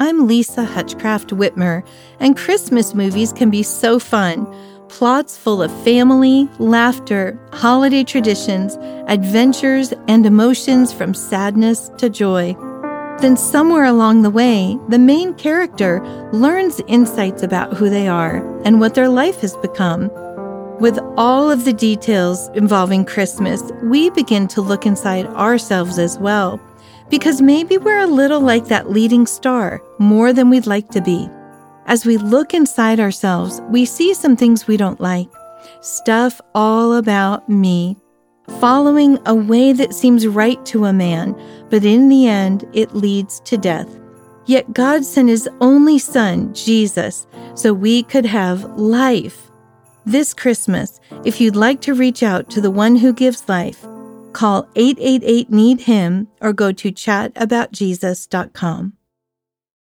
I'm Lisa Hutchcraft Whitmer, and Christmas movies can be so fun. Plots full of family, laughter, holiday traditions, adventures, and emotions from sadness to joy. Then somewhere along the way, the main character learns insights about who they are and what their life has become. With all of the details involving Christmas, we begin to look inside ourselves as well, because maybe we're a little like that leading star, more than we'd like to be. As we look inside ourselves, we see some things we don't like. Stuff all about me. Following a way that seems right to a man, but in the end, it leads to death. Yet God sent His only Son, Jesus, so we could have life. This Christmas, if you'd like to reach out to the one who gives life, call 888-NEED-HIM or go to chataboutjesus.com.